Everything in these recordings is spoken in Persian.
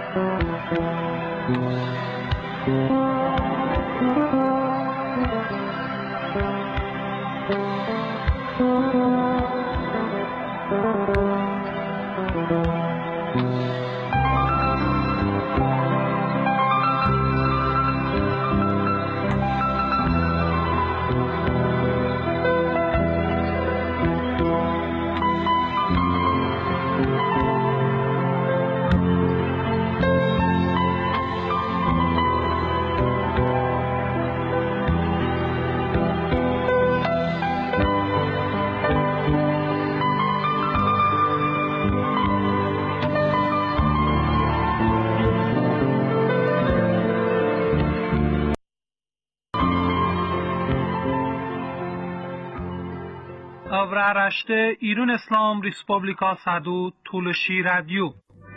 Avraaraște İran İslam Respublika Sadu Tulshi Radio.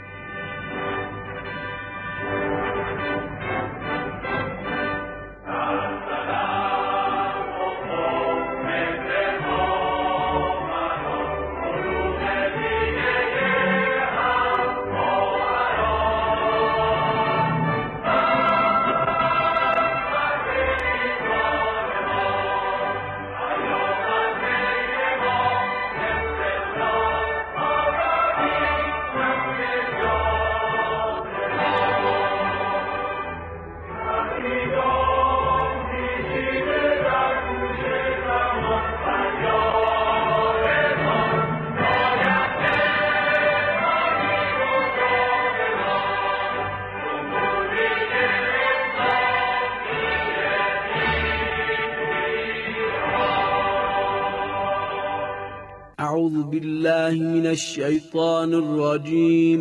أعوذ بالله من الشيطان الرجيم.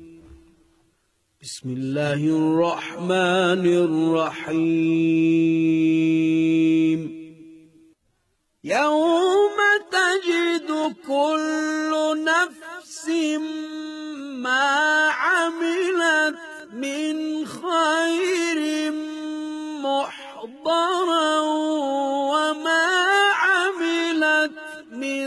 بسم الله الرحمن الرحيم. يوم تجد كل نفس ما عملت من خير محضرا وما عملت من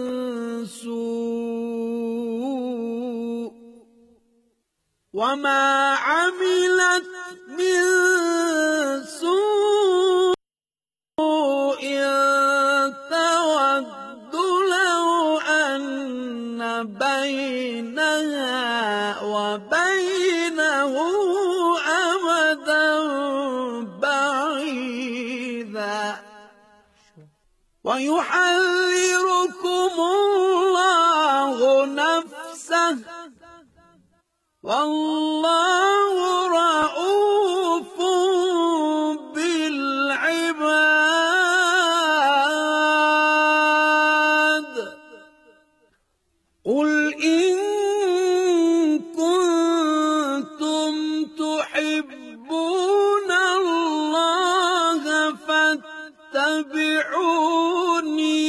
سوء تود لو أن بينها وبينه أمدا بعيدا ويحذركم الله نفسه والله رؤوف بالعباد. قل إن كنتم تحبون الله فاتبعوني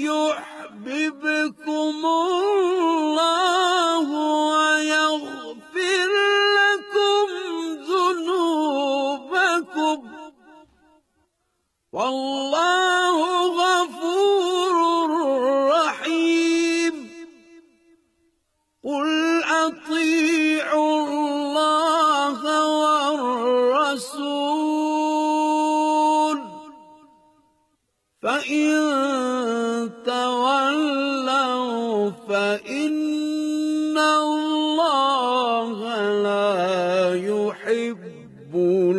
يحببكم الله ويغفر لكم ذنوبكم والله غفور رحيم. قل أطيعوا الله والرسول فإن تولوا فإن الله لا يحب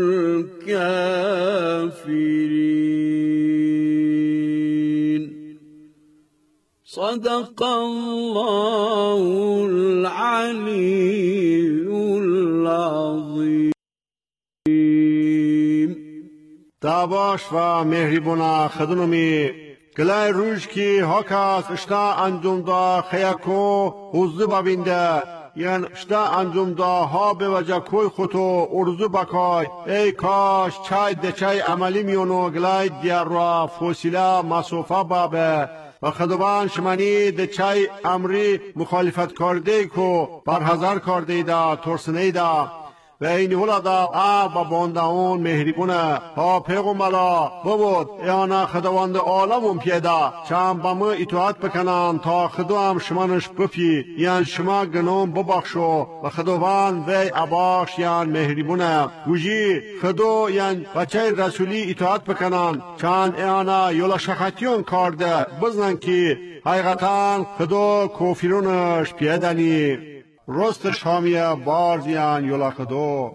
الكافرين. صدق الله العلي العظيم. دعواش و مهربونا خدنومی گلای روش کی هاکاس اشتا انجام دا خیاکو حوزو ببینده یعنی اشتا انجام دا ها به وجه کوی خودو ارزو بکای ای کاش چای دچای عملی میونو گلای دیار را فوسیلا مسوفه بابه و خدوان شمانی دچای امری مخالفت کرده کو برحضر کرده دا ترسنه دا و این ولدا با بانداون مهربونه ها پیغمبرا بود ایانا خداوند عالم پیدا چند با ما اطاعت بکنن تا خدا هم شمانش بفی یعنی شما گنوم ببخشو و خداوند وی عباش یعنی مهربونه وجی خدا یعنی بچه رسولی اطاعت بکنن چند ایانا یولا شخطیون کارده بزنن که حقیقتا خدا کافرونش پیدنی رست شامیه بارزیان یولا خدا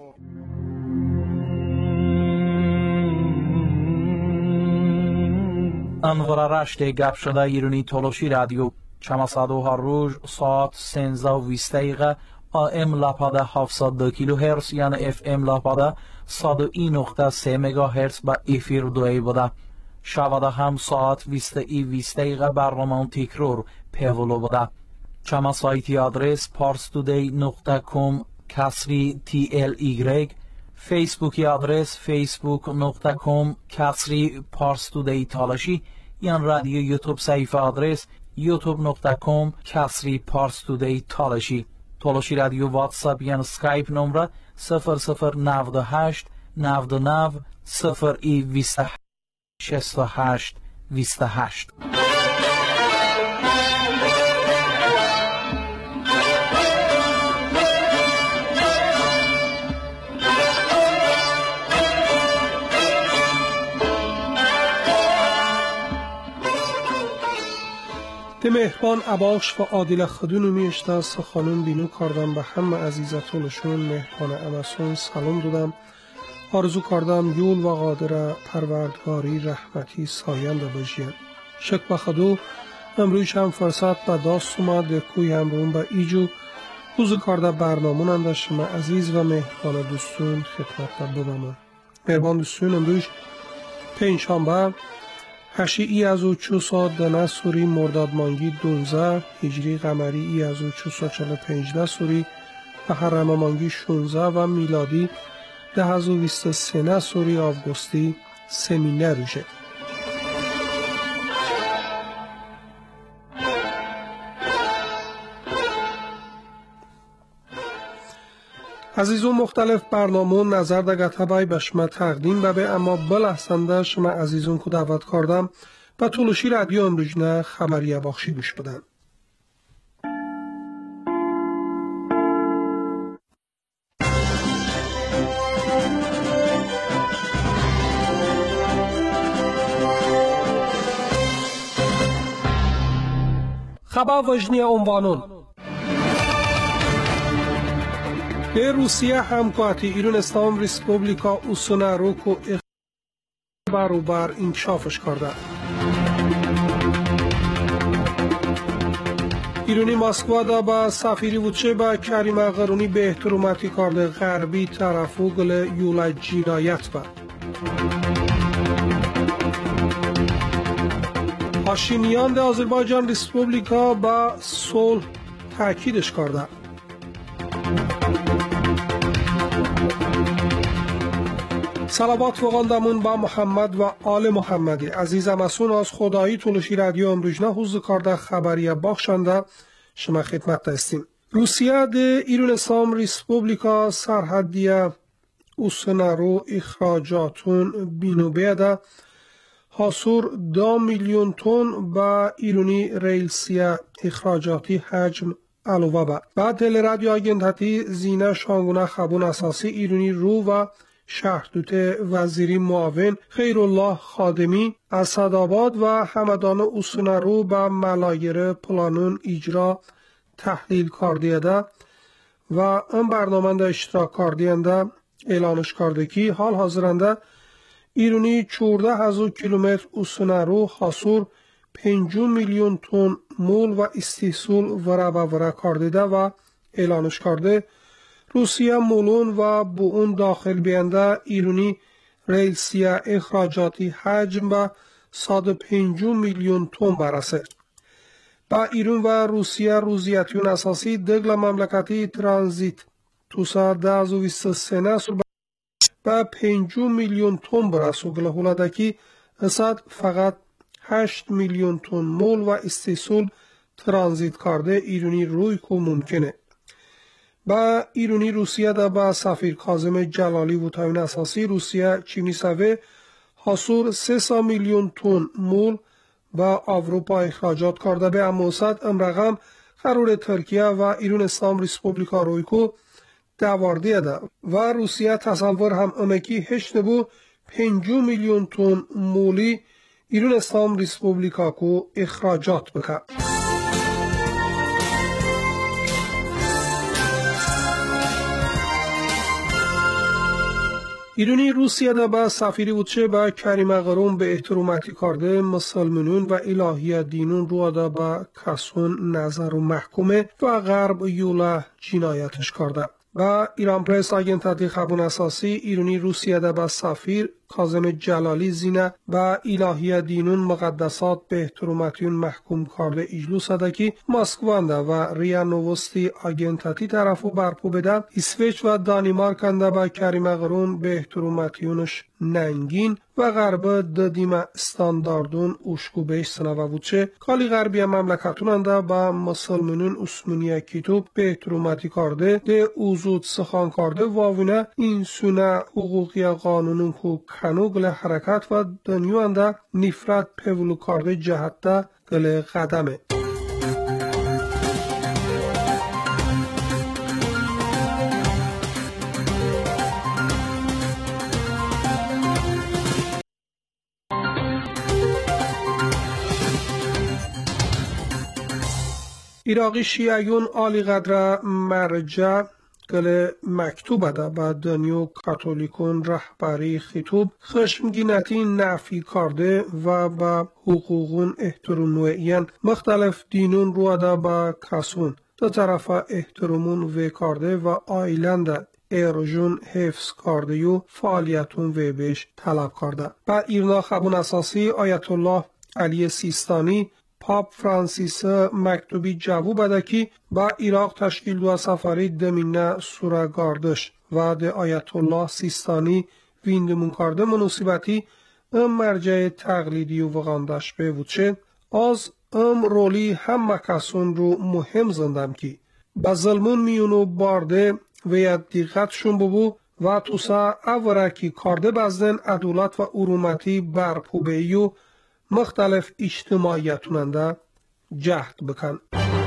انور رشت گپ شده ایرانی تولوشی رادیو چماسادو هر روز ساعت 13:20 دقیقه AM لاپاده 702 کیلوهرتز یعنی FM لاپاده 101.3 مگاهرتز با افیر دوی بوده. شباده هم ساعت 20:20 دقیقه برنامه تکرار پیولو بوده. چما سایتی آدرس parstoday.com /TLY فیسبوکی آدرس facebook.com /parstoday تالاشی یعنی رادیو یوتیوب صفحه آدرس youtube.com /parstoday تالاشی تالاشی رادیو واتساپ یعنی سکایپ نمره 0098 99 028 68 28. مهربان عباش و عادل خدونو میشته سخانون بینو کردم به همه عزیزتونشون مهربان امسون سلام دادم آرزو کردم یول و قادر پروردگاری رحمتی ساینده باشید شک به خدو امروز هم فرصت به داست اومد کوی همرون به ایجو بوزو کرده برنامون انده شما عزیز و مهربان دوستون خدمت ببامون مهربان دوستون امروز پنجشنبه هشی از او 400 سوری مرداد مانگی 12 هجری قمری از او 445 سوری محرم مانگی 16 و میلادی 1023 سوری آوگوستی سمینه روشه. عزیزون مختلف برنامه نظر دگه تبای به شما تقدیم ببه اما بلحظنده شما عزیزون که دعوت کردم و تولوشی رادیو امروزنه خبریه بخشی گوش بدن. خبر وجنی عنوانون به روسیه همکاتی ایران اسلام ریسپوبلیکا اوسناروکو برابر انکشافش کرده. ایرانی مسکو دا با سفیری وچه با کریم اغرونی به احتراماتی کرده غربی طرفو گل یولا جنایت با. پاشینیان ده آذربایجان ریسپوبلیکا با صلح تاکیدش کرده. صلوات فوقاندمون با محمد و آل محمدی عزیزم اسون از خدایی تولوشی رادیو امروزنه حوض کرده خبریه بخشنده شما خدمت هستیم. روسیه ده ایران اسلام ریسپوبلیکا سرحدیه اوسنارو اخراجاتون بینوبه ده حاصور 2 میلیون تن با ایرانی ریلسیه اخراجاتی حجم علاوه با. بعد تل رادیو آگندهتی زینه شانگونه خبون اساسی ایرانی رو و شهردوت وزیری معاون خیرالله خادمی از سعدآباد و همدان اوسنارو به ملایر پلانون اجرا تحلیل کردیده و این برنامه اشتراک کردینده اعلانش کرده که حال حاضرنده ایرانی 14,000 کیلومتر اوسنارو حاصور 5 میلیون تن مول و استحصول ورا کردیده و اعلانش کرده روسیه مولون و با اون داخل بینده ایرانی ریلسیه اخراجاتی حجم به 105 میلیون تن برسه. با ایران و روسیه روزیتیون اساسی دگل مملکتی ترانزیت توسا 1023 سال به 5 میلیون تن برسه گله هولدکی اصد فقط 8 میلیون تن مول و استحصول ترانزیت کرده ایرانی روی که ممکنه. با ایرانی روسیه دا با سفیر کاظم جلالی و تاین اساسی روسیه چینی سوه حصور 300 میلیون تن مول با اروپا اخراجات کرده به اموسط امرقم قرار ترکیه و ایران اسلام ریسپوبلیکا رویکو دواردیه ده و روسیه تصور هم امکی هشت بو 5 میلیون تن مولی ایران اسلام ریسپوبلیکا کو اخراجات بکه. ایرانی روسیه دا با سفیری وچه با کریم اغرون به احتراماتی کرده مسلمانون و الهی دینون رو دا با کسون نظر و محکومه و غرب یولا جنایتش کرده. با ایران پرس آگنتاتی خبون اساسی ایرانی روسیه دا با سفیر کاظم جلالی زینه با الهی دینون مقدسات به احتراماتیون محکوم کرده اجلوس دکی مسکوانده و ریا نوستی آگنتاتی طرفو برپو بده اسویچ و دانیمارک انده با کریم اغرون به احتراماتیونش ننگین و غرب دادیم استانداردون اوشکو بیش سنوه وچه کالی غربی مملکتون انده با مسلمانون اسمونیه کتوب به احتراماتی کرده ده اوزود سخان کرده واوینه این سونه حقوقی قانونون کو کنوگل حرکت و دنیو انده نفرت پولو کرده جهت گل قدمه. ایراقی شیعیون آلی قدر مرجع گل مکتوب ده با دنیو کاتولیکون رهبری خطوب خشمگینتی نفی کرده و با حقوقون احتراموین مختلف دینون رو ده با کسون دو طرف احترامون و کرده و آیلند ارجون حفظ کرده و فعالیتون و بیش طلب کرده. با ایرنا خبون اساسی آیت الله علی سیستانی پاپ فرانسیس مکتوبی جواب بده که با عراق تشکیل دو سفری دمینه سوره گاردش و ده آیت الله سیستانی ویندمون کرده مناسبتی مرجع تقلیدی و وغاندش به وچه از رولی هم مکسون رو مهم زندم که با ظلمون میونو بارده و یا دیقتشون ببو و توسا اورکی کرده بزدن عدالت و ارومتی برپوبهی و مختلف اجتماعیتوننده جهد بکن.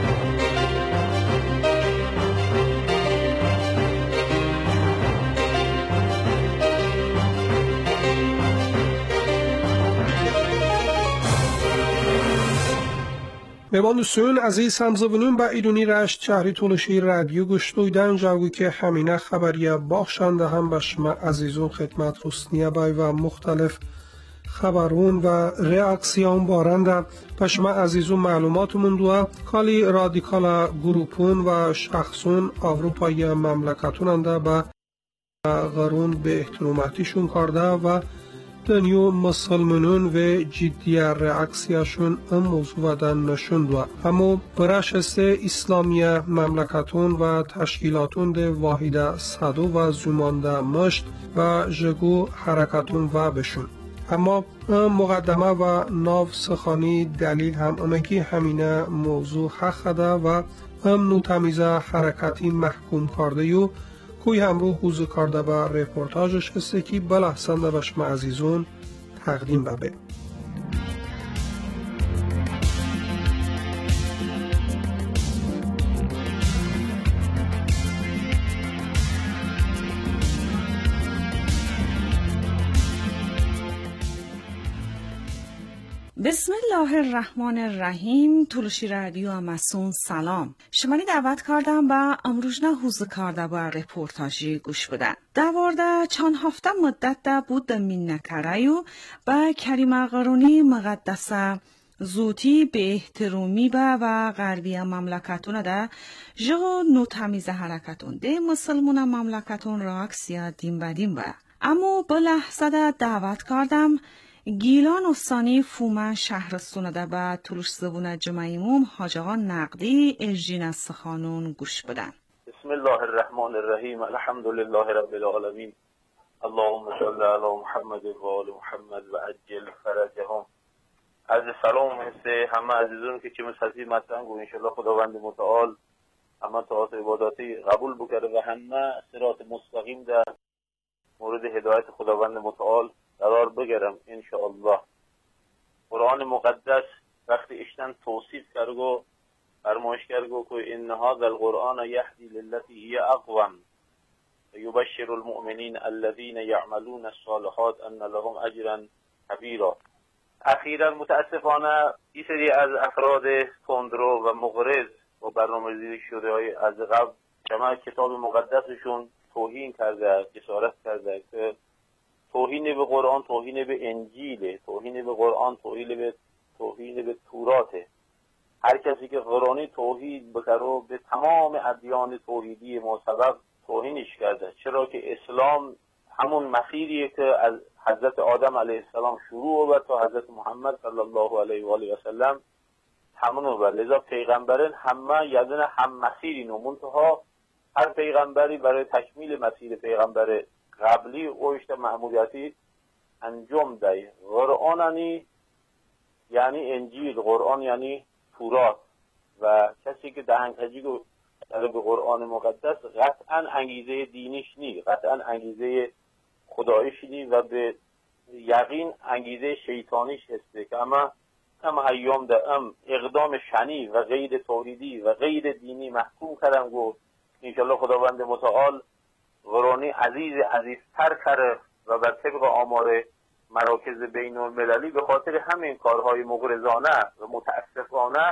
میبان سون عزیز همزبونون با ایرانی رشت شهری تولشی رادیو گوش دویدن جاوی که همینه خبریه باخشنده هم به شما عزیزون خدمت رسنیه بای و مختلف خبرون و ریاکسیون بارنده پشما عزیزون معلوماتمون دوه کالی رادیکال گروپون و شخصون اروپایی مملکتوننده با غرون به احتراماتیشون کرده و دنیو مسلمانون و جدی ریاکسیاشون موضوع دن نشون دوه همو برشست اسلامی مملکتون و تشکیلاتون ده واحده صدو و زمانده مشت و جگو حرکتون و بشون اما مقدمه و ناو سخانی دلیل هم امکی همینه موضوع حق ده و هم نوتمیزه حرکتی محکوم کرده یو کوی هم رو حوزه کرده به رپورتاجش هسته که بلحسنده به شما عزیزون تقدیم ببه. بسم الله الرحمن الرحیم. تولشی رادیو امسون سلام. شماری دعوت کردم با امروزنا حوزه کرده با رپورتاجی گوش بدن. دوارده چند هفته مدت ده بود من نکرایو با کریم اغرونی مقدسه زوتی به احترامی و غربی مملکتون ده جو نوتمیز حرکتون ده مسلمون مملکتون راکسیا دیم بدیم با. اما به لحظه ده دعوت کردم گیلان استانی فومن شهرستون ده با تلوش زبون جمعیموم حاج آقا نقدی اجین از سخانون گوش بدن. بسم الله الرحمن الرحیم. الحمد لله رب العالمین. اللهم صل علی محمد و آل محمد و عجل فرجهم. از سلام هسته همه عزیزون که چه مسحضی مطلن گو انشالله خداوند متعال همه طاعات عباداتی قبول بکره و همه صراط مستقیم در مورد هدایت خداوند متعال قرار بگیرم انشاءالله. قرآن مقدس وقتی اشتن توصیف کرگو فرمایش کرگو که ان هذا القرآن یهدی للتی هی اقوم یبشر المؤمنین الذین یعملون الصالحات ان لهم اجرا کبیرا. اخیرا متاسفانه این سری از افراد تندرو و مغرض و برنامه‌ریزی شده های از قبل جمع کتاب مقدسشون توهین کرده، جسارت کرده که توهین به قرآن توهین به انجیله، توهین به قرآن توهین به توراته. هر کسی که قرآنی توحید بکره به تمام ادیان توحیدی معتبر توهینش کرده، چرا که اسلام همون مسیریه که از حضرت آدم علیه السلام شروع و تا حضرت محمد صلی الله علیه و آله و سلم همون و لذا پیغمبران همه یادن هم مسیرین و منتها هر پیغمبری برای تکمیل مسیر پیغمبر قبلی اوشت معمولیتی انجام ده. قرآن یعنی انجیل، قرآن یعنی تورات و کسی که دهنکجی رو در به قرآن مقدس قطعا انگیزه دینیش نی، قطعا انگیزه خدایش نی و به یقین انگیزه شیطانیش هسته که اما ایام ده اقدام شنی و غیر توحیدی و غیر دینی محکوم کردم گو انشالله خداوند متعال قرآنی عزیزتر کرده و بر طبق آمار مراکز بین المللی به خاطر همین کارهای مغرضانه و متاسفانه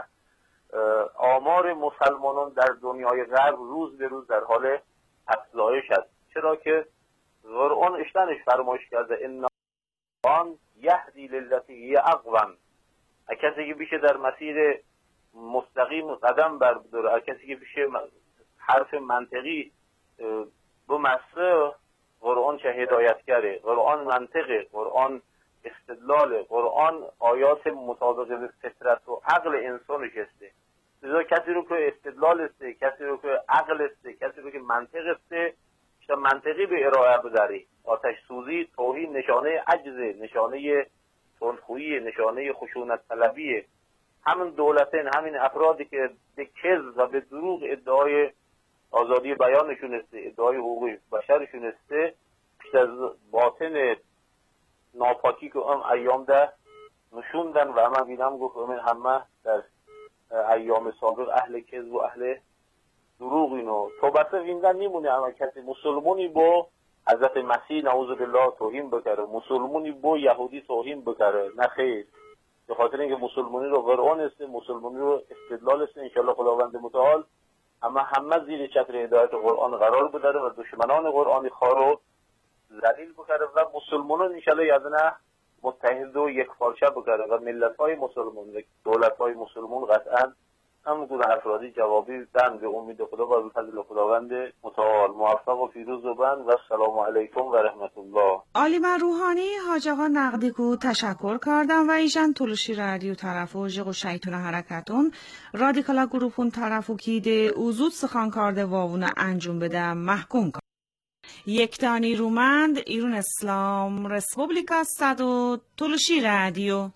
آمار مسلمانان در دنیای غرب روز به روز در حال افزایش است، چرا که قرآن اشتنش فرمایش کرده ان قرآن یهدی للتی هی اقوم. کسی که بیشه در مسیر مستقیم قدم برداره، کسی که بیشه حرف منطقی بمسه، قرآن چه هدایت کرده، قرآن منطقه، قرآن استدلال، قرآن آیات مطابق به فطرت و عقل انسانش هسته. لذا کسی رو که استدلال هسته، کسی رو که عقل هسته، کسی رو که منطق هسته، منطقی به ارائه بداری. آتش سوزی توهین نشانه عجزه، نشانه تندخویی، نشانه خشونت طلبیه. همین دولتین، همین افرادی که به کذب و به دروغ ادعای آزادی بیانشون هسته، ادعای حقوق بشرشون هسته، بیشتر از باطن ناپاکی که ایام ده نشوندن و همه بینم گفت همه در ایام سابق اهل کذب و اهل دروغ اینو تو بسه ویندن نیمونه. همه کسی مسلمونی با حضرت مسیح نعوذ بالله توهین بکره، مسلمونی با یهودی توهین بکره، نه خیر. به خاطر اینکه مسلمانی رو قرآن است، مسلمانی رو استدلال است، انشالله خداوند متعال همه زیر چتر هدایت قرآن قرار بداره و دشمنان قرآنی خارو ذلیل بکره و مسلمانان انشالله یادنه متحد و یک پارچه بکره و ملت‌های مسلمان و دولت‌های مسلمان قطعاً هم گونه افرادی جوابی دن به امید خدا و به فضل خداوند متعال. موفق و پیروز و بند و السلام علیکم و رحمت الله. علی روحانی حاج آقا نقدی کو تشکر کردم و ایشان تلوشی رادیو طرفو جغ و شیطون حرکتون رادیکالا گروپون طرفو کیده اوزود سخان کرده واوونه انجام بده محکوم کرد. یک دانی رومند ایرون اسلام رسپوبلیکا صدو تلوشی رادیو.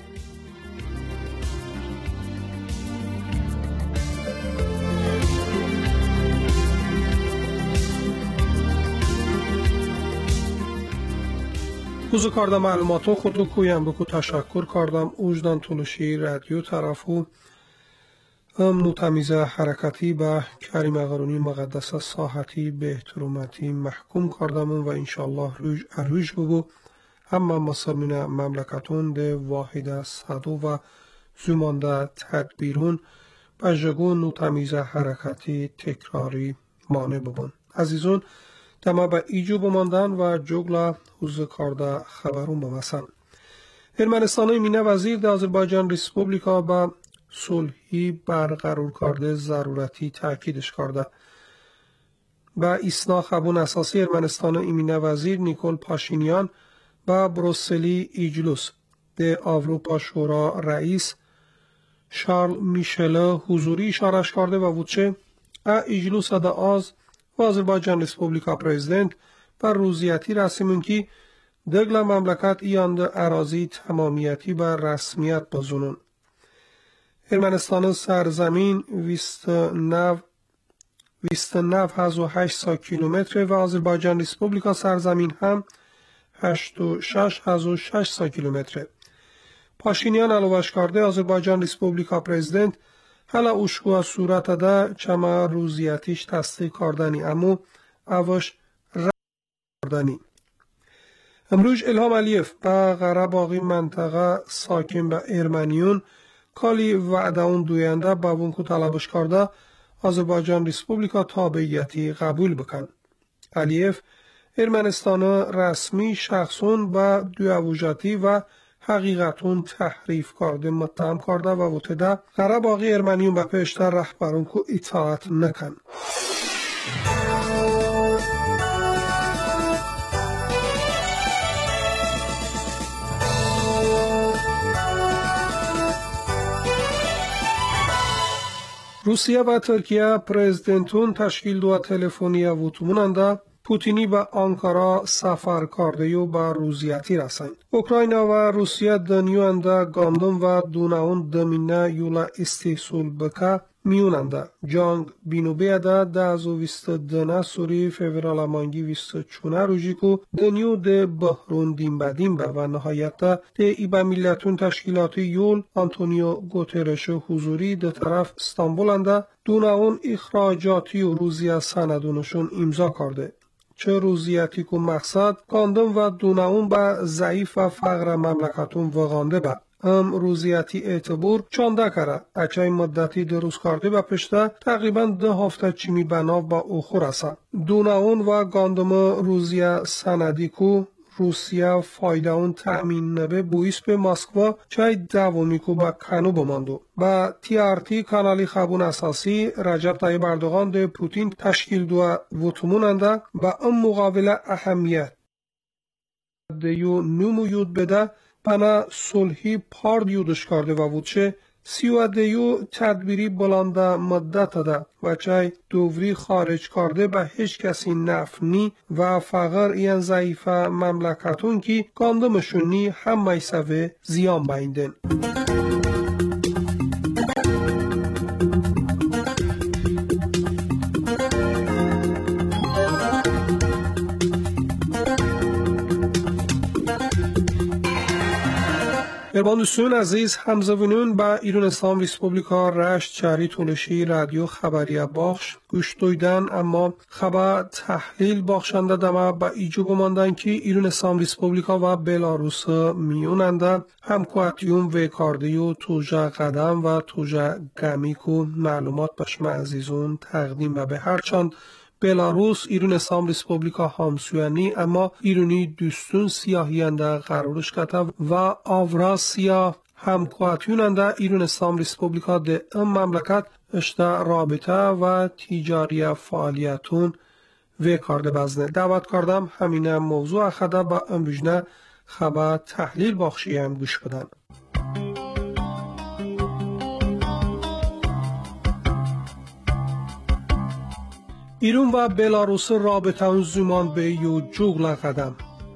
بوزو کردم معلوماتو خود رو کویم بکو تشکر کردم اوجدان تلوشی رادیو طرفو نو تمیز حرکتی به کریم اغرونی مقدس ساحتی به احترامتی محکوم کردم و انشالله روش بگو اما مسلمین مملکتون ده واحد صدو و زمانده تدبیرون بجگو نو تمیز حرکتی تکراری مانع ببون. عزیزون دما به ایجو بماندن و جگلا حوز کارده خبرون بمسن. ارمنستان امینه وزیر در آذربایجان ریسپوبلیکا به صلحی برقرار کرده ضرورتی تاکیدش کرده. به اسنا خبون اساسی ارمنستان امینه وزیر نیکول پاشینیان به بروسلی ایجلوس ده اروپا شورا رئیس شارل میشل حضوری اشارش کرده و وچه ایجلوس ده آز و آذربایجان ریسپوبلیکا پرزیدنت بر روزیتی رسیمون که دگل مملکت ایانده اراضی تمامیتی بر رسمیت بزنون. ارمنستان سرزمین ویست نو 29.8 کیلومتر و آذربایجان ریسپوبلیکا سرزمین هم 86.6 کیلومتر. پاشینیان الوش کرده آذربایجان ریسپوبلیکا پرزیدنت حالا اوشکو صورت ده چما روزیتیش تصدیق کردنی امو اوش کردنی. امروز الهام علیف با غرباقی منطقه ساکن به ارمنیون کالی وعده اون دوینده با ونکو طلبش کرده آذربایجان ریسپوبلیکا تابعیتی قبول بکن. علیف ارمنستان رسمی شخصون با دویوجاتی و حقیقتون تحریف کرده متهم کرده و وتده غرباقی ارمنیون به پیشتر رهبرون کو اطاعت نکن. روسیه و ترکیه پرزیدنتون تشکیل دو تلفنی ووتموننده پوتینی به آنکارا سفر کرده و به روزیتی رسند. اوکراین و روسیه دنیوانده گاندم و دوناون دمینه یولا استیسول بکه میوننده. جانگ بینوبه ده 2022 سوری فوریال مانگی 24 روزیکو دنیو ده بحرون دیمبه و نهایت ده ایبا میلتون تشکیلاتی یول آنتونیو گوترش حضوری ده طرف استانبولنده دوناون اخراجاتی و روزیه سندونشون امضا کرده. چه روزیتی که مقصد گاندم و دوناون به ضعیف و فقر مملکتون وغانده به. روزیتی اعتبار چانده کرده. اچای مدتی دروز کرده به پشته تقریبا 10 هفته چیمی بناو با اوخور است. دوناون و گاندم روزیه سندی کو روسیه فایده اون تأمین نبه بویس به مسکوا چای دوامی کو با کنو بماندو. با TRT کانالی خبون اساسی رجب طیب اردوغان ده پوتین تشکیل دو وطموننده با مقابله اهمیت دیو نمویود بده بنا صلحی پارد یودش کرده و وچه سیوادیو تدبیری بلنده مدت ده و چای دووری خارج کرده به هیچ کسی نف نی و فقر این ضعیفه مملکتون کی گاندمشون نی هم میسوه زیان بایندن. دوستان عزیز همزبانان با ایران اسلام ریسپوبلیکا رشت شهری تولشی رادیو خبریه باخش گوش دویدن اما خبر تحلیل باخشنده دمه با ایجو بماندن که ایران اسلام ریسپوبلیکا و بلاروس میوننده همکواتیون و کاردیو توجه قدم و توجه گمیکو معلومات بشم عزیزون تقدیم و به هرچند بلاروس ایران اسلام ریسپوبلیکا همسویانی اما ایرانی دوستون سیاهیانده قرارش کده و آورا سیاه همکواتیوننده ایران اسلام ریسپوبلیکا ده مملکت اشتا رابطه و تجاری فعالیتون و کارده بزنه. دعوت کردم همینه موضوع اخده با امروزنه خبر تحلیل باخشی هم گوش بدن. ایران و بلاروس رابطه زمان به یو جوگل قدم.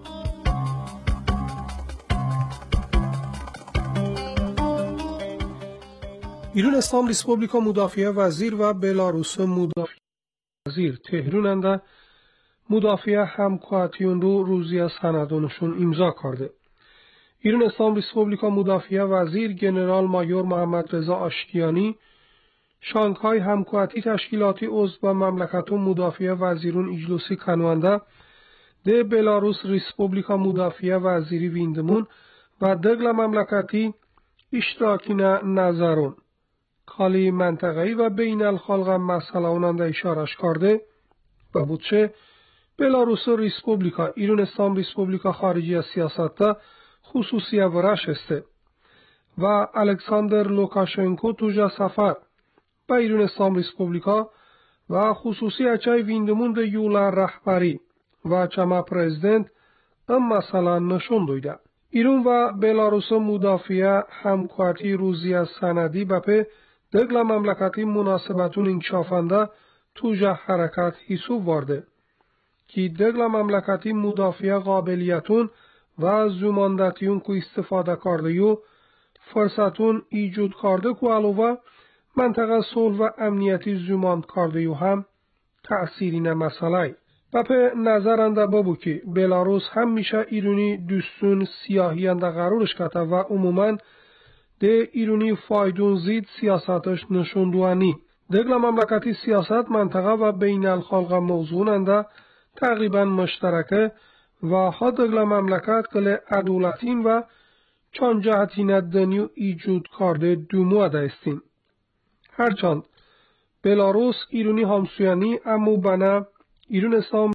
ایران اسلام ریسپوبلیکا مدافع وزیر و بلاروس مدافع وزیر تهراننده مدافع همکواتیون رو روزی سندونشون امضا کرده. ایران اسلام ریسپوبلیکا مدافع وزیر جنرال مایور محمد رضا آشتیانی شانگهای همکواتی تشکیلاتی عضو و مملکتون مدافع وزیرون اجلوسی کنونده ده بلاروس ریسپوبلیکا مدافع وزیری ویندمون و دگل مملکتی اشتراکی نظرون کالی منطقه‌ای و بین الخلق مسئله اوننده اشارش کرده و بودچه بلاروس ریسپوبلیکا ایران اسلام ریسپوبلیکا خارجی سیاست خصوصی ورش استه و الکساندر لوکاشنکو توجه سفر با ایران اسلام ریسپوبلیکا و خصوصی اچای ویندمون ده یولا رهبری و چما پرزیدنت مسئله نشون دویده. ایران و بلاروس مدافع همکواتی روزی سندی بپه دگل مملکتی مناسبتون انکشافنده توجه حرکت حسوب وارده که دگل مملکتی مدافع قابلیتون و زماندتیون که استفاده کرده و فرصتون ایجود کرده که علاوه منطقه صلح و امنیتی زمان کرده و هم تأثیرین مسئله و به نظرنده بابو که بلاروس همیشه ایرونی دوستون سیاهیانده قرارش کته و عموماً ده ایرونی فایدون زید سیاستش نشوندوانی. دگل مملکتی سیاست منطقه و بین الخلق موضوعنده تقریبا مشترکه و ها دگل مملکت کل عدولتین و چون جهتین دنیو ایجود کرده دومو دستین. هرچند بلاروس ایرونی همسویانی امو بنا ایرون اسلام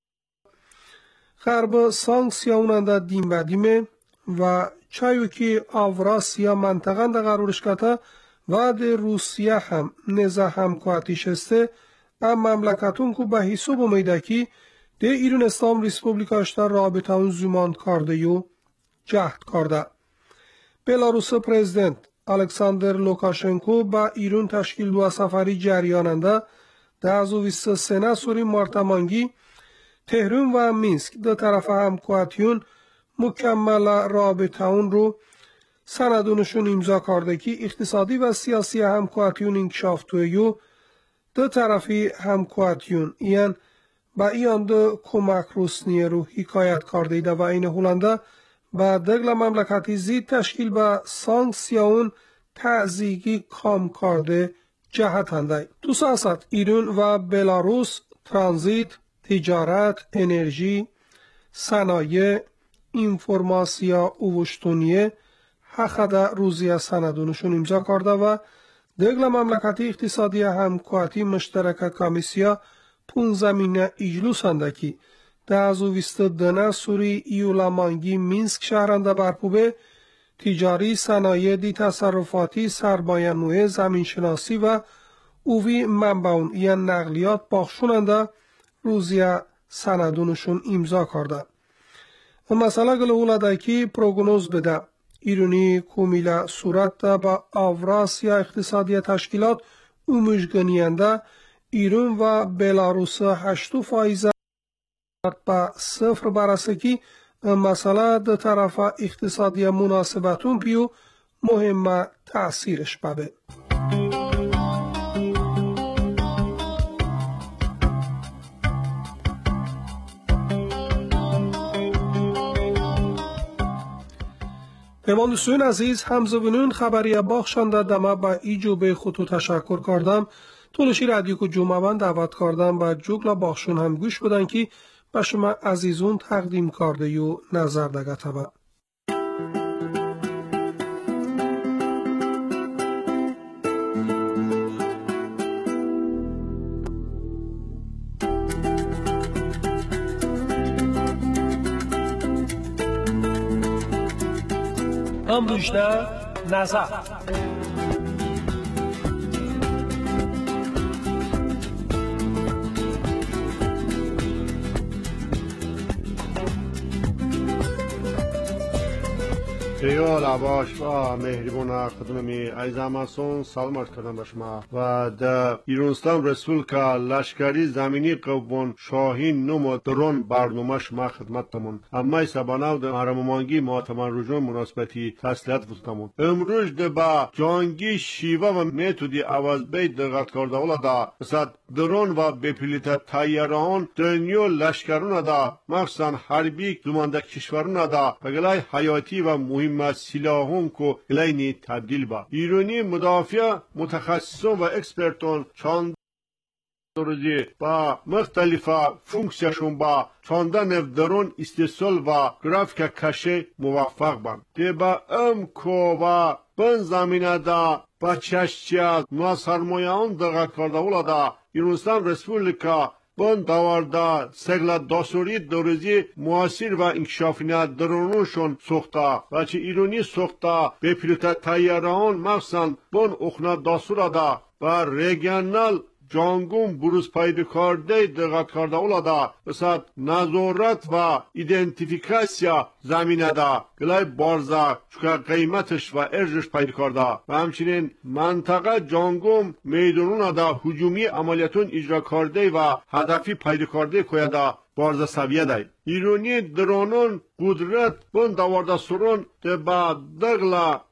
غرب سانکسیوننده دیم بدیمه و چایو که آوراسیا منطقه ده قرارش کتا و ده روسیه هم نزا همکواتیش استه ام مملکتون که به حساب امیده که ده ایرون اسلام ریسپوبلیکاش در رابطه اون زمان کرده یو جهد کرده. بلاروس پرزیدنت الکساندر لوکاشنکو با ایرون تشکیل دو سفری جریاننده ده از 23 سوری مارتمانگی تهران و مینسک دو طرف همکواتیون مکمل رابطه اون رو سندونشون امضا کرده که اقتصادی و سیاسی همکواتیون انکشاف تویو دو طرفی همکواتیون یعنی با ایان دو کمک روسنیه رو حکایت کرده و این هولنده با دگل مملکتی زید تشکیل با سانکسیون تعزیگی کام کرده جهتنده. تو سیاست ایران و بلاروس ترانزیت، تجارت، انرژی، صنایع، اینفورماسیا اوشتونیه حقده روزی سندونشون امضا کرده و دگل مملکتی اقتصادی همکواتی مشترک کمیسیا 15 اجلوس اندکی ده از 22 سوری ایولامانگی مینسک شهرنده برپوبه تجاری صنایع دی تصرفاتی سرمایه نوع زمینشناسی و اووی منبعون یا نقلیات باخشوننده روزیه سندونشون امضا کرده. مسئله گلوله که پروگنوز بده ایرونی کومیلا صورت ده با آوراسیا اقتصادی تشکیلات اومشگنینده ایرون و بلاروس 8% با 0 برسه که مسئله ده طرف اقتصادی مناسبتون پیو مهمه تأثیرش ببه. پیماندوستون عزیز همزبونون خبری باخشنده دمه با ایجو به خودتو تشکر کردم. طولشی رادیو کو جمعه دعوت کردم و جوگلا باخشون هم گوش بدن که به شما عزیزون تقدیم کرده یو نظر دگته با. امروزنا نظر ایال عباش و مهربون خدممی عزیزمسون سلام عرض کردم به شما و در ایرانستان رسول که لشکری زمینی قوبون شاهین نمو درون برنامهش ما خدمتتمون اما سبانو در مرمومانگی ماتمان رجوع مناسبتی تسلیت بودتمون امروز ده با جانگی شیوه و میتودی عوض بید دقت کرده ولا مثل درون و بپلیت تایران دنیو لشکرون دا مخصوصا حربی زمانده کشورون دا بگلای حیاتی و مهم سلاحون کو الینی تبدیل با ایرانی مدافع متخصصون و اکسپرتون چند روزی با مختلف فونکسیشون با چندان درون استیصال و گرافیک کشه موفق بند ده با کو و بن زمینه دا با چشچیات ناسرمایان دقت کرده ولا دا ایرانستان رسپولیکا بن داوردا سگلا داسوری دوروزی موثر و انکشافینه درونشون سوختا و چه ایرانی سوختا به پیلوت تایران مخصوصا بن اخنا داسورا دا و ریگنال جانگون بروز پیدا کرده دقت کرده اولادا مثل نظارت و ایدنتیفیکاسیا زمینه دا گلای بارزا چکا قیمتش و ارزش پیدا کرده و همچنین منطقه جانگون میدونون دا هجومی عملیاتون اجرا کرده و هدفی پیدا کرده که دا بارزا سویه دای ایرانی درونون قدرت بند دوارده سرون ده با دغلا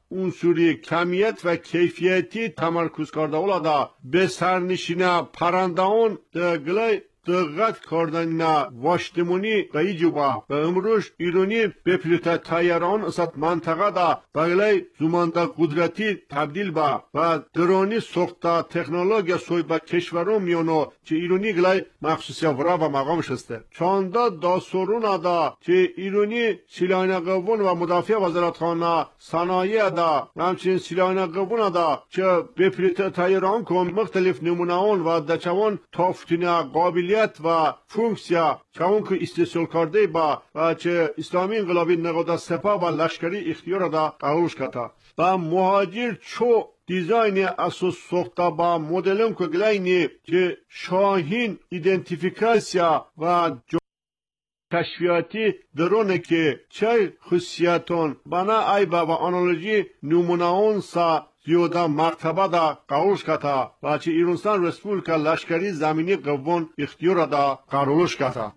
عنصری کمیت و کیفیتی تمرکز کرده اولادا به سرنشین پرندهان دگلی دقت کردن نه واشتمونی قیجوبا و امروز ایرانی به پیلوت تایران اسات منطقه دا بگلی زمانده قدرتی تبدیل با و درانی سوخته تکنولوژیا سوی با کشورون میونو چه ایرانی گلی مخصوصی ورا و مقامش هسته چانده دا سرون دا چه ایرانی سیلان قوون و مدافع وزارتخانه صنایع دا همچنین سیلان قوون دا چه به پیلوت تایران کن مختلف نمونهان و دچوان تافتین قابلیت و فونکسیا چون که استثمار کرده با و چه اسلامی انقلابی نقاط سپاه و لشکری اختیار دا قبولش کرده و مهاجر چو دیزاین اساس ساخته با مدلم که گلاینی که شاهین ایدنتیفیکاسیا و کشفیاتی درونه که چه خصوصیاتون بنا ایبا و آنالوژی نمونهان سا زیاده مرتبه دا قبولش کتا و چه ایرانستان رسپولیکا لشکری زمینی قوان اختیار دا قبولش کتا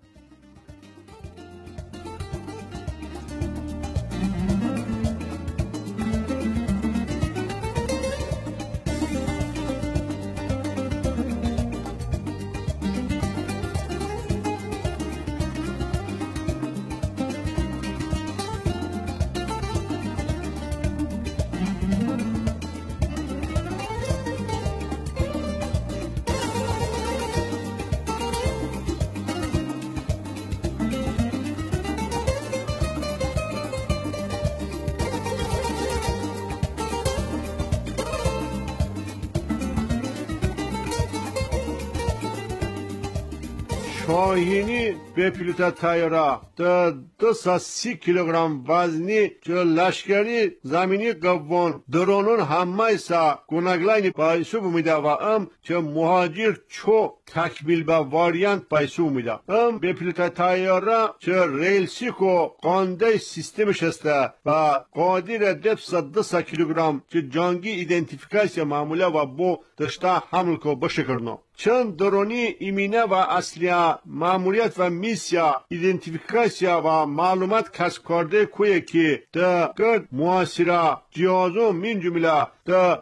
شاهینی به پیلوت تایره تا 230 کیلوگرم وزنی که لشکری زمینی قوان درونون همه ایسا گونگلاینی پایسو بمیده و که مهاجر چو تکمیل به واریانت پایسو بمیده به پیلوت تایره که ریلسی کو قانده سیستمش هسته و قادر 200 کیلوگرم که جانگی ایدنتیفیکاسیا معموله و بو دشته حمل کو بشکرنو چند درونی ایمینه و اصلیه ماموریت و میسیا ایدنتیفیکاسیا و معلومات کسب کرده کویه که در گرد معاصره جهازو من جمله در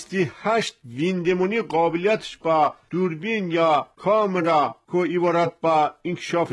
28 ویندمونی قابلیتش با دوربین یا کامرا که عبارت با انکشاف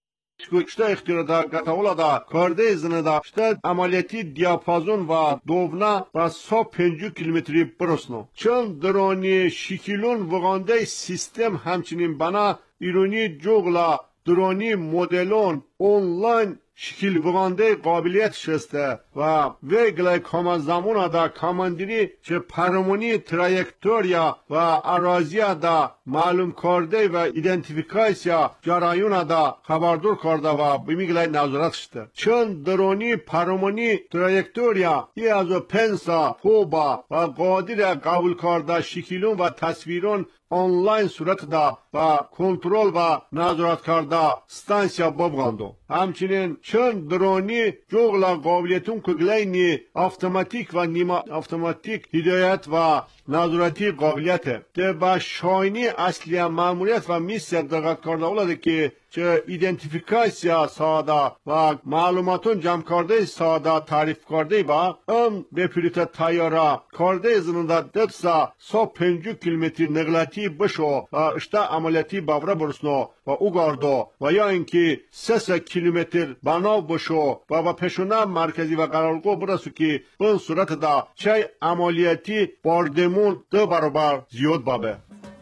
شتا اختیار دا گتاولا دا کارده زنه دا شتا عملیاتی دیاپازون و دوونه با 150 کیلومتری برسنو چون درانی شکلون وغانده سیستم همچنین بنا ایرانی جوغلا درانی مدلون اونلاین شکل وغانده قابلیت شسته و ویگلای کامان زمون دا کاماندیری چه پرمونی ترایکتوریا و ارازیا دا معلوم کرده و ایدنتیفیکاسیا جرایون دا خبردار کرده و بمیگلای نظارت شده چون درونی پرمونی ترایکتوریا ای از پنسا خوبا و قادر قبول کرده شکلون و تصویرون آنلاین صورت دا و کنترل و نظارت کرده ستانسیا بابغاندو همچنین چون درونی جوغلا قابلیتون کگلینی автоматیک و نیما автоматیک هدایت و نظارتی قابلیته ده با شاینی اصلی ماموریت و میسیت دقت کرده اولاده که چه ایدنتیفیکاسیا ساده و معلوماتون جمع کرده ساده تعریف کرده با به پیلوت تایاره کرده زننده دبسا 150 کیلومتر نقلاتی بشو و اشتا عملیاتی باوره برسنو و او گاردو و یا اینکه 3 کیلومتر بناو بشو و پشونه مرکزی و قرارگاه برسو که اون صورت دا چه عملیاتی باردمون 2 برابر زیاد بابه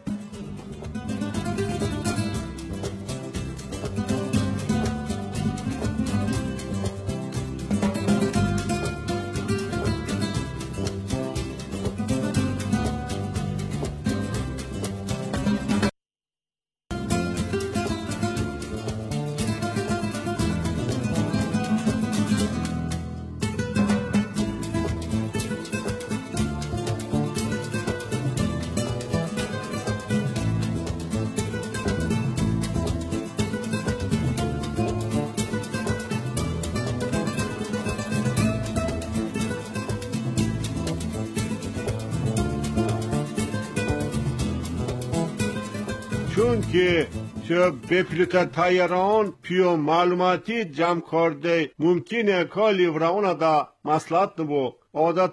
چون که به پیلوت تایران پیو معلوماتی جمع کرده ممکنه کالی ورانه دا مسئلات نبو عادتا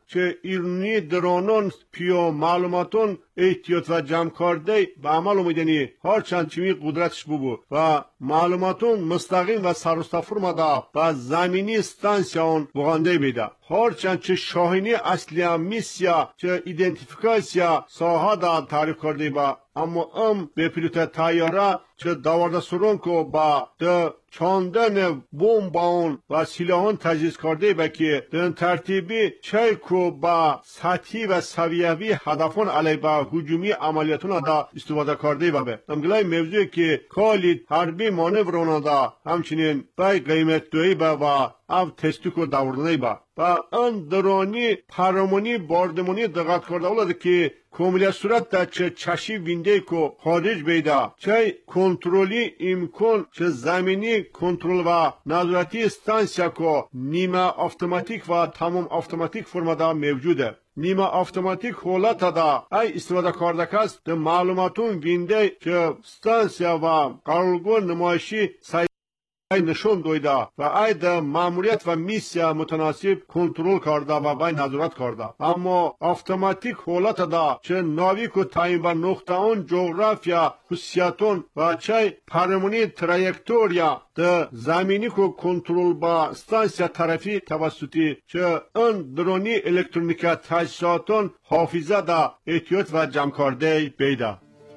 چه ایرانی درانون پیو معلوماتون احتیاط و جمع کرده به عمل اومدنی هرچند چمی قدرتش بو و معلوماتون مستقیم و سرستفرماده و زمینی استانسیون بغانده بیده هرچند چه شاهینی اصلی میسیا چه ایدنتیفیکاسیا ساها دا تعریف کرده با اما به پیلوت تایاره چه داورده سرون که با ده چاندن بمبان و سلاحان تجهیز کرده با که در ترتیبی چه که با سطحی و سویوی هدفان علیه با هجومی عملیاتون دا استفاده کرده با به امگلای موضوعی که کالی حربی مانوران دا همچنین بای قیمت دوی با و او تستیکو داوردنی با و ان درانی پرامونی باردمونی دقت کرده اولاده که کاملی صورت دا چه چشی وینده کو خارج بیده چه کنترلی امکان چه زمینی کنترل و نظارتی استانسیا کو نیمه اتوماتیک و تمام اتوماتیک فرمدا موجوده نیمه اتوماتیک حالت دا ای استفاده کرده کس ده معلوماتون وینده چه استانسیا و قرارگاه نمایشی ای نشون دویده و ای ده ماموریت و میسیا متناسب کنترل کرده و بای نظارت کرده اما اتوماتیک حالت دا چه ناویک و تعیین بر نقطه اون جغرافیا خصوصیاتون و چه پرمونی ترایکتوریا ده زمینی که کنترل با استانسیا طرفی توسطی چه اون درونی الکترونیکا تجهیزاتون حافظه دا احتیاط و جمع کرده بیده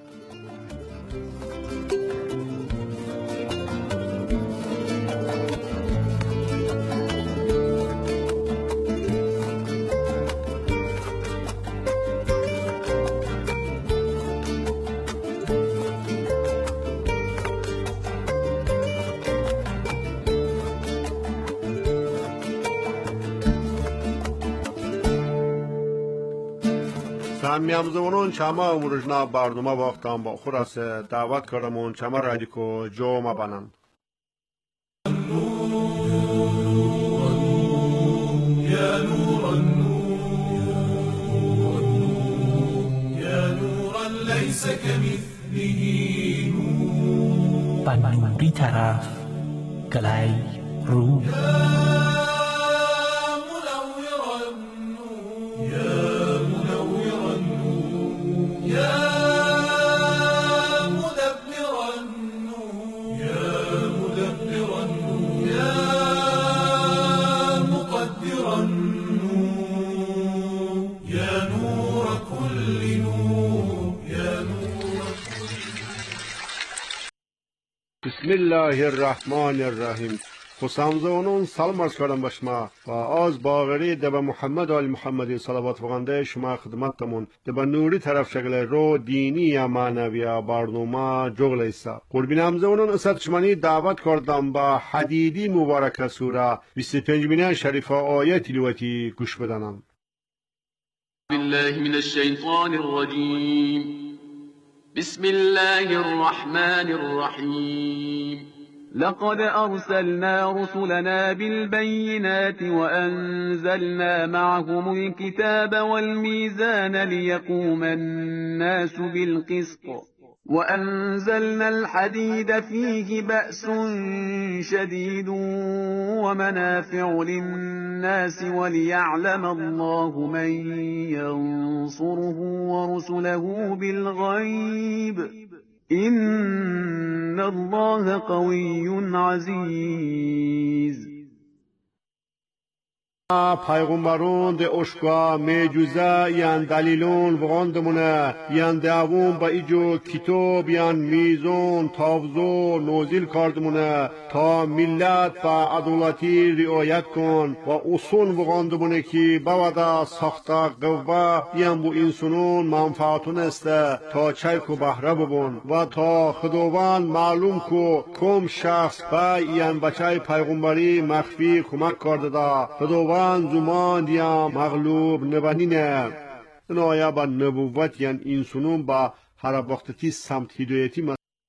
میامزمونون چما امروزنا برنامه وقتم با خور است دعوت کردمون چما رادیکو جو ما بنن يا نور النور يا نورا ليس كمثله نور بنوری طرف گلای رو بسم الله الرحمن الرحیم خسامزونون سلام عرض کردم به شما و از باوری دبا محمد و آل محمدی صلوات فرغنده شما خدمتتمون دبا نوری طرف شکل رو دینی یا معنوی یا برنامه جغل ایسا قربین همزونون اسد شمانی دعوت کردم با حدیدی مبارک سوره 25 شریفه آیه تلاوتی گوش بدنم بالله من الشیطان الرجیم بسم الله الرحمن الرحيم لقد أرسلنا رسلنا بالبينات وأنزلنا معهم الكتاب والميزان ليقوم الناس بالقسط وأنزلنا الحديد فيه بأس شديد ومنافع للناس وليعلم الله من ينصره ورسله بالغيب إن الله قوي عزيز پیغمبرون ده اشکا میجوزه یان دلیلون وغاندمونه یان دعوون با ایجو کتاب یان میزون تابزو نوزیل کردمونه تا ملت و عدالتی رعایت کن و اصول وغاندمونه که بوده ساخته قوه یان بو انسانون منفعتون است تا چیک و بهره ببون و تا خداوند معلوم کو کم شخص با یان بچه پیغمبری مخفی کمک کرده دا خداوند زمان دیا مغلوب نبنینه نایا با نبوت یان انسانون با هر وقتی سمت هدایتی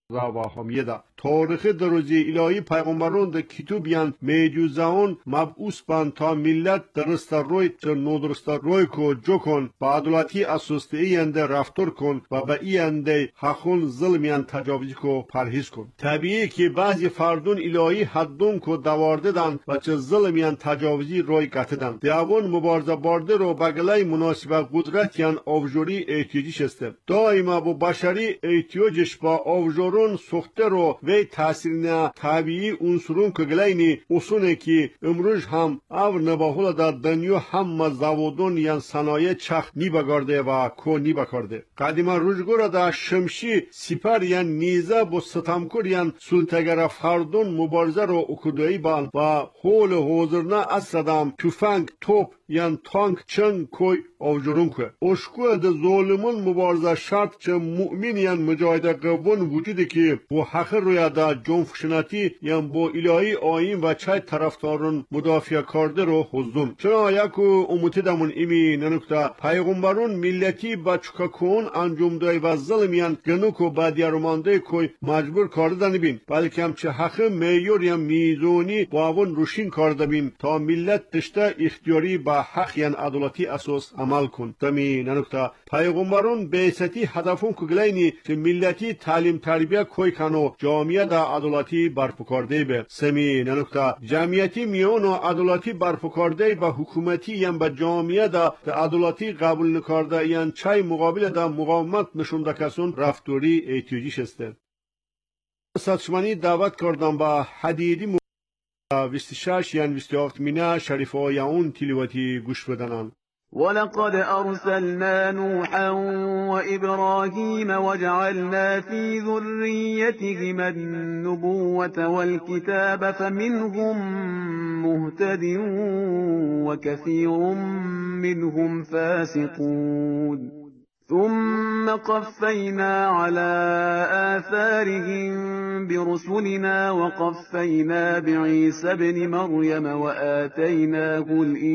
و حامیده تاریخ دروزی الهی پیغمبران در کتوبیان میجوزان مبعوث بند تا ملت درست روی چه ندرست روی کو جو کن با عدالتی اساسته اینده رفتار کن و به اینده حقون ظلمیان تجاوزی کو پرهیز کن. طبیعی که بعضی فردون الهی حدون کو دوارده دن و چه ظلمیان تجاوزی روی گتدن دیوان مبارزه بارده رو بگلای مناسب قدرتیان آوجوری احتیاجی شسته دائما با بشری احتیاجش با آوجورون سخته رو و تاثیر طبیعی عنصرون که گلینی اصونه که امروز هم او نباهول در دنیا هم زوادون یان صنایع چخ نی بگارده و کو نی بکارده قدیما روزگار در شمشی سپر یان نیزه با ستمکر یان سلطگر فردون مبارزه رو اکدوی بان و حول حوزرنا اصدام تفنگ توپ یان تانک چنگ کوی آوجورون که اشکو ده ظالمون مبارزه شرط چه مؤمن یان مجاهده قبون وجوده که با حق روی ده جنفشناتی یان با الهی آین و چای طرفدارون مدافع کرده رو حضون چرا یکو اموتی دمون ایمی ننکتا پیغمبرون ملتی با چکاکون انجام دای و ظلمیان گنوکو با دیارمانده کوی مجبور کرده نبین بلکه هم چه حق میور یا میزونی با اون روشین کرده بین تا ملت تشته اختیاری با حق یان عدالتی اساس عمل کن دمی ننکتا پیغمبرون بیستی هدفون کگلینی چه ملتی تعلیم تربیه کوی کنو جامعه دا عدالتی برپکارده به سمی ننکتا جمعیتی میون و عدالتی برپکارده به حکومتی یم به جامعه دا عدالتی قبول نکارده یان چای مقابل دا مقاومت نشونده کسون رفتوری احتیاجی شسته ساتشمانی دعوت کردم با حدیدی 26 یان 27 مینه شریف آیون تلیواتی گوش بدنن ولقد أرسلنا نوحا وإبراهيم وجعلنا في ذريتهما النبوة والكتاب فمنهم مهتد وكثير منهم فاسقون ثم قفينا على آثارهم برسلنا وقفينا بعيسى ابن مريم وآتيناه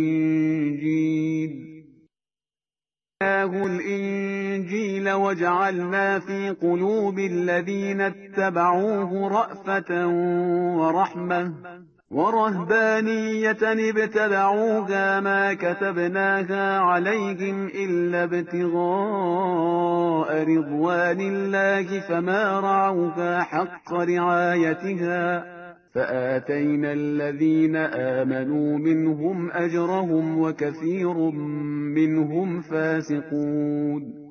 الإنجيل وجعلنا في قلوب الذين اتبعوه رأفة ورحمة ورهبانية ابتدعوها ما كتبناها عليهم إلا ابتغاء رضوان الله فما رعوها حق رعايتها فآتينا الذين آمنوا منهم أجرهم وكثير منهم فاسقون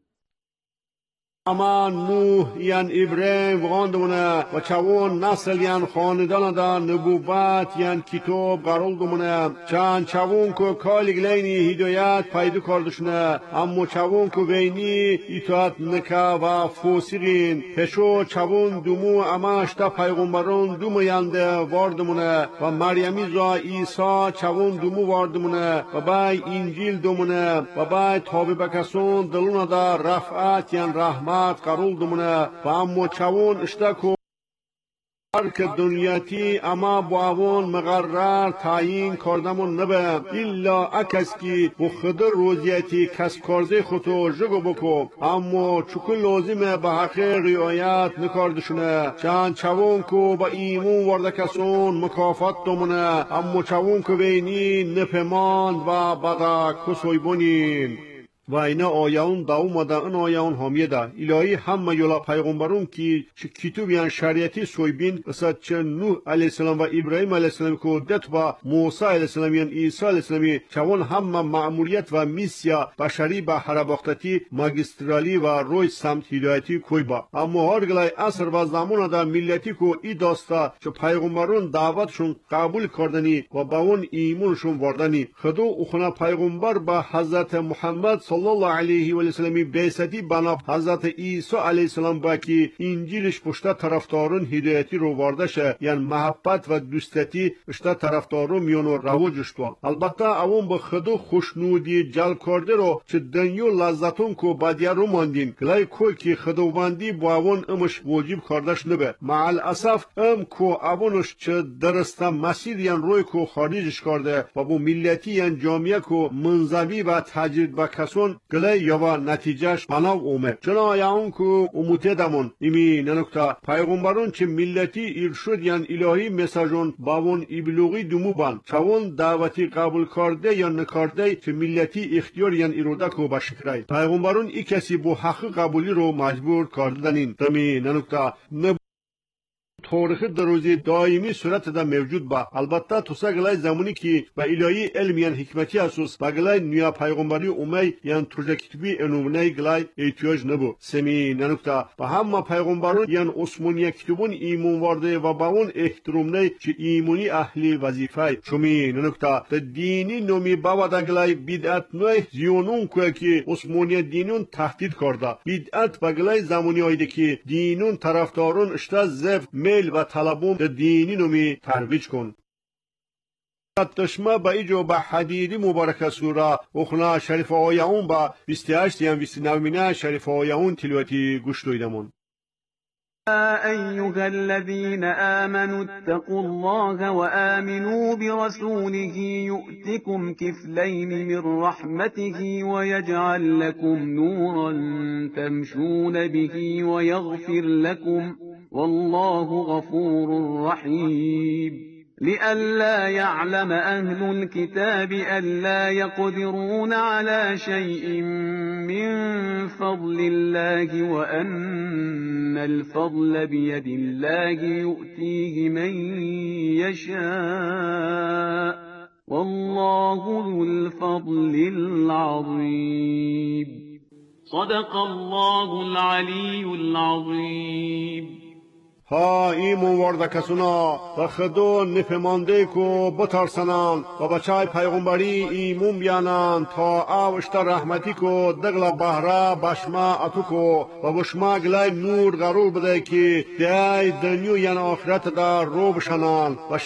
اما نوح یان ابراهیم غاندمونه و چوون نسل یان خاندان دا نبوت یان کتاب قرار دمونه چند چوون کو کالگلینی هدایت پیدا کردشونه اما چوون کو بینی اطاعت نکا و فوسیرین پشو چوون دومو اماش تا پیغمبران دومو یانده واردمونه و مریمی زا عیسی چوون دومو واردمونه و بای انجیل دومونه و بای تابع بکسون دلونه دا رفعت یان رحمت قرول دمونه و امو چوون اشتکو که دنیاتی اما با اون مقرر تعیین کردمون نبه الا اکس کی با خود روزیتی کسب کرده خودو جگو بکو اما چکل لازمه به حق رعایت نکردشونه چند چوون کو با ایمون ورده کسون مکافات دمونه اما چوون کو بینی نپماند و بدا کسویبونین و اینا آیون دا اومده این آیون حامیده الهی همه یولا پیغمبرون که کتوبیان شریعتی سویبین مثل چه نوح علیه السلام و ابراهیم علیه السلام که دت با موسی علیه السلام یان عیسی علیه السلام چون همه معمولیت و میسیا بشری به حرباختتی ماگسترالی و روی سمت هدایتی کوی با اما هرگلای اثر و زمان دا ملتی که ای داستا چه پیغمبرون دعوتشون قبول کردنی و با اون ایمونشون وردنی خدو اخنا پیغمبر با حضرت محمد صلی الله علیه و سلم بیستی بنا حضرت عیسی علیه السلام با که انجیلش پشت طرفدارون هدایتی رو وارده شه یعنی محبت و دوستی پشت طرفدارون میونو رواجش تو البته اون به خودو خوشنودی جلب کرده رو چه دنیو لذتون کو بعدی رو ماندین کلای کوی که خداوندی با اون امش واجب کردش نبه مع الاسف کو اونش چه درسته مسیر یعنی روی کو خارجش کرده و با ملتی یعنی جامعه کو منزوی و تجرید با کسون مساجون گله یا با نتیجهش بناو اومه چنا یاون کو اموته دمون ایمی ننکتا پیغمبرون چه ملتی ارشد یان الهی مساجون باون ایبلوغی دومو بان چاون دعوتی قبول کرده یا نکرده چه ملتی اختیار یان ایرودا کو باشکرای پیغمبرون ای کسی بو حق قبولی رو مجبور کردنین تمی ننکتا تاریخ دروزی دائمی صورت دا موجود با البته توسا گلای زمانی که با الهی علم یان حکمتی اساس با گلای نیا پیغمبری اومی یان ترجه کتبی انومنی گلای احتیاج نبو سمی ننکتا با همه پیغمبرون یان عثمانی کتبون ایمون وارده و با اون احترام نی چه ایمونی اهلی وظیفه شمی ننکتا دا دینی نومی با دا گلای بدعت نوی زیونون که که عثمانی دینون تهدید کرده بدعت با گلای زمانی آیده که دینون طرفدارون اشتا زف و طلبون دینی نمی ترویج کن. تشما با ایجو با حدیدی مبارک سوره اخنا شریف آیاون با 28 یا 29 شریف آیاون تلواتی گوش دویدمون. أيها الذين آمنوا اتقوا الله وآمنوا برسوله يؤتكم كفلين من رحمته ويجعل لكم نورا تمشون به ويغفر لكم والله غفور رحيم لئلا يعلم أهل الكتاب ألا يقدرون على شيء من فضل الله وأن الفضل بيد الله يؤتيه من يشاء والله ذو الفضل العظيم صدق الله العلي العظيم ها ایمون وارده کسونا و خدو نفمانده کو بترسنان و بچای پیغمبری ایمون بیانان تا آوشتا رحمتی کو دگل بحره بشما اتو کو و بشما گلای نور غرور بده که دیای دنیو یان آخرت دا رو بشنان و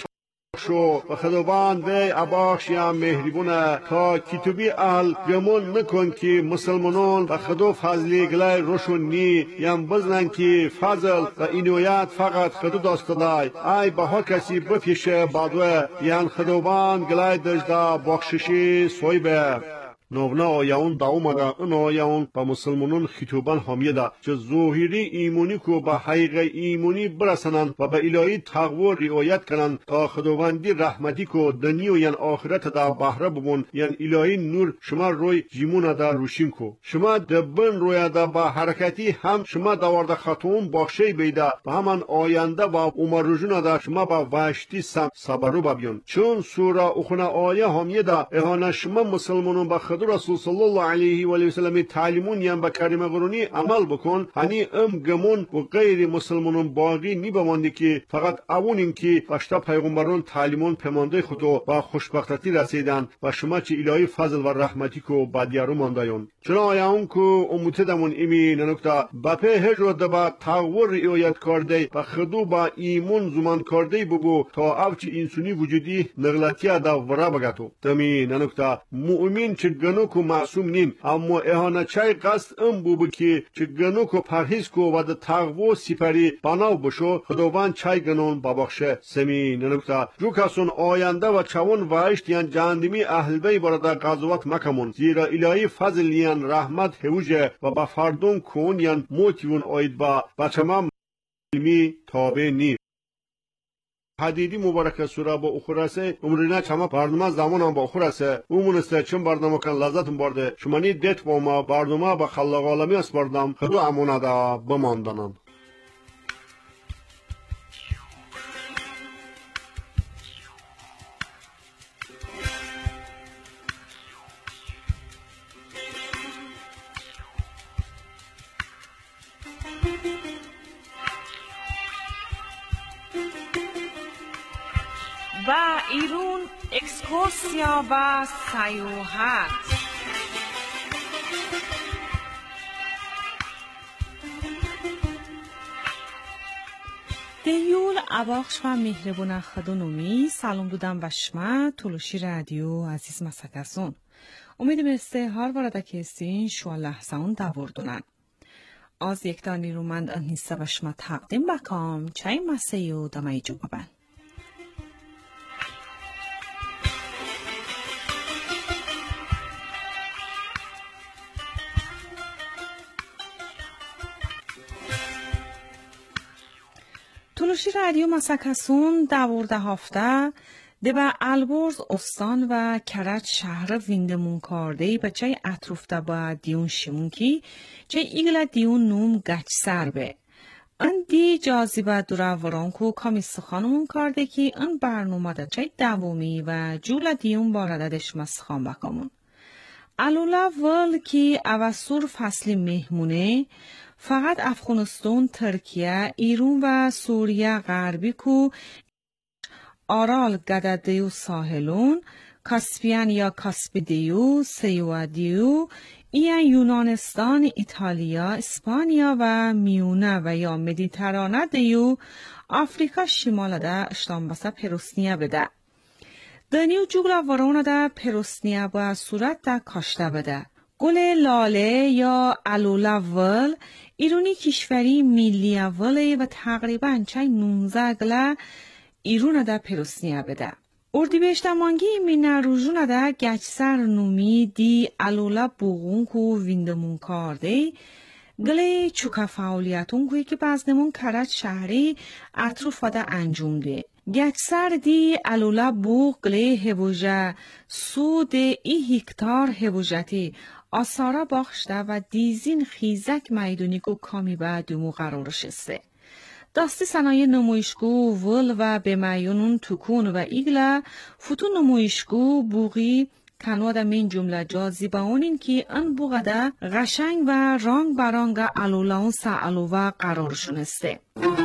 شو و خداوند وی اباخش یا مهربونه تا کتبی اهل گمون نکن که مسلمانان و خدا فضلی گلای روشون نی یم بزنن که فضل و اینویت فقط خدا داستدای ای بها کسی بپیشه بادوه یان خداوند گلای دجدا بخششی سویبه نونا آیاون دا اومده اون آیاون با مسلمانون خطوبان حامیه ده چه ظاهری ایمونی کو با حقیق ایمونی برسنن و به الهی تقوی رعایت کنن تا خداوندی رحمتی کو دنیا یان آخرت دا بهره ببون یان الهی نور شما روی جیمون دا روشین کو شما دبن روی دا با حرکتی هم شما دوارده خطون بخشی بیده و همان آینده با عمر رجون دا شما با وحشتی صبرو ببیون چون سوره اخونه آیه حامیه ده اهانه شما مسلمانون با رسول صلی الله علیه و سلم تعلیمون یم با کلمه قرآنی عمل بکن هنی گمون و غیر مسلمانان باقی نیبمانده که فقط اونین که باشتا پیغمبران تعلیمون پمانده خودو با خوشبختی رسیدن و شما چه الهی فضل و رحمتی کو بعدیارو ماندایون چرا آیاون کو اموته دمون ایمی ننکتا با په هجر دبا تغور رعایت کرده و خودو با ایمون زمان کرده بگو تا اوچ انسانی وجودی نغلطی دا ورا بگاتو تمی ننکتا مؤمن چه گنو کو معصوم نین اما اهانه چای قصد ام بو که چه گنو کو پرهیز کو و د تقوا سپری بناو بشو خداوند چای گنون ببخشه سمی ننکتا جو کسون آینده و چون وایشت یان جهنمی اهل بی بردا قضاوت مکمون زیرا الهی فضل یان رحمت هوجه و با فردون کون یان موتیون آید با بچما علمی تابع نی حدیدی مبارک سوره با اخراسه عمرنا چما برنامه زمان با اخراسه اومونسته چون برنامه کن لذتم برده شمانی دیت با ما برنامه با خلاق عالمی اس بردم خدا امونه دا بماندنم و ایرون اکسکورسیا و سیاحت دیول اباخش و مهربون خدونومی سلام دودم و شما تلوشی رادیو عزیز مسکسون امید مسته هر وارده کسین شو لحظان دوردونن از یک دانی رومند انیسته و شما تقدیم بکام چای مسیو دمای جو ببن تولوشی رادیو مسکسون 12 هفته دبا البرز استان و کرج شهر ویندمون کاردهی بچه اطروفته با دیون شیمون کی چه ایگل دیون نوم گچ سر به. ان دی جازیبه دورا ورانکو کامی سخانمون کارده کی ان برنامه دا چه دومی و جول دیون بارددش مسخان بکامون. الولا ول کی اواسور فصلی مهمونه فقط افغانستان، ترکیه، ایران و سوریه غربی کو آرال گددیو ساحلون، کاسپیان یا کاسپیدیو، سیوادیو، این یونانستان، ایتالیا، اسپانیا و میونه و یا مدیترانه دیو، آفریقا شمال ده اشتانبسه پروسنیه بده. دنیو جوگلا ورونه ده پروسنیه با صورت ده کاشته بده. گل لاله یا الولا ول ایرونی کشوری میلی وله و تقریباً چای 19 گله ایرون ده پروسنیه بده. اردیبهشت مانگی مینا روزونه ده گچسر نومی دی الولا بوغون کو ویندمون کارده گله چوکا فعالیتون کوی که بازنمون کرد شهری اطروفه ده انجام ده. گچسر دی الولا بوغ گله هبوجه سود ای هکتار هبوجتی آثارا باخشته و دیزین خیزک میدونی کو کامی به دومو قرارش است. داستی صنایع نمایشگو ول و به میونون توکون و ایگلا فوتو نمایشگو بوغی کنوا دا من جمله جازیبه اونین که ان بوغه دا غشنگ و رانگ برانگ الولاون سالوه قرارشون استه.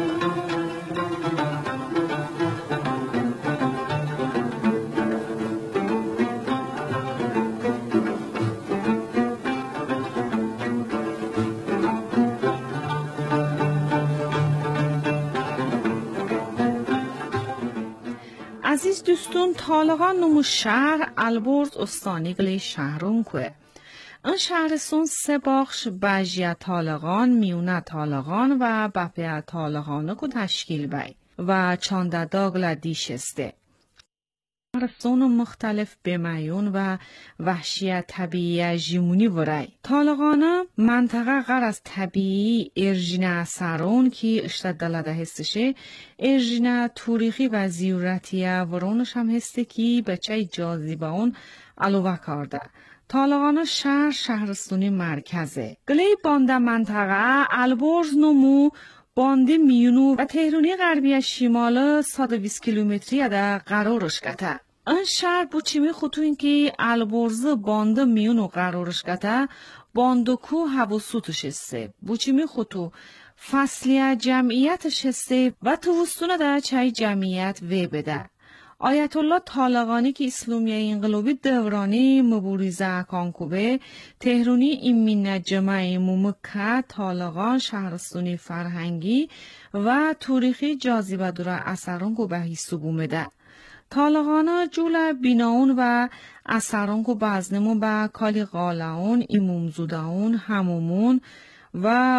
عزیز دوستون طالقان نمو شهر البرز استانی گلی شهرون که این شهرستون 3 بخش بجیه طالقان، میونه طالقان و بپه طالقانه که تشکیل بای و چانده داگل دیش استه. شهرستون مختلف بمیون و وحشیت طبیعی جیمونی ورای. طالقانه منطقه غیر از طبیعی ارژینه سرون که اشتد دلده هستشه ارژینه توریخی و زیورتیه ورونش هم هسته که بچه جازیبه اون علوه کرده. طالقانه شهرستونی مرکزه. گلی بانده منطقه البرز نمو باندی میونو و تهرانی غربی شمال 120 کیلومتری ده قرارش کته. این شهر بوچیمی خطوین که البرز باند میونو قرارش کته باندکو حواسوتش هسته. بوچیمی خطو فصلی جمعیتش هسته و توستونه ده چای جمعیت وی بده. آیت الله طالقانی که اسلامی انقلابی دورانی مبارزه کانکوبه تهرانی ایمین جمعی ممکه طالقان شهرستونی فرهنگی و تاریخی جاذبه داره اثران کو به حساب اومده. طالقانا جول بیناون و اثران کو بازنمون به کالی غالاون ایمومزوداون همومون و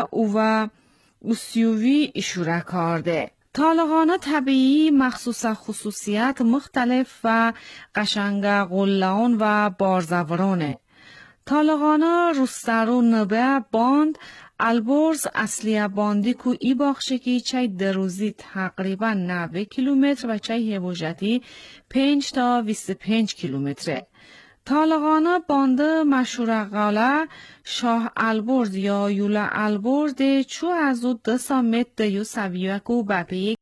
اوسیوی اشاره کرده. طالقانه طبیعی مخصوص خصوصیت مختلف و قشنگ غلاون و بارزورانه. طالقانه روسترو نبه باند البرز اصلی باندی کو ای باخشه که چای دروزی تقریبا 90 کیلومتر و چای هبوجتی 5 تا 25 کیلومتره. طالقانه بانده مشهور قاله شاه البرز یا یولا البرز چو از او 200 متر دیو سویه کو بپیه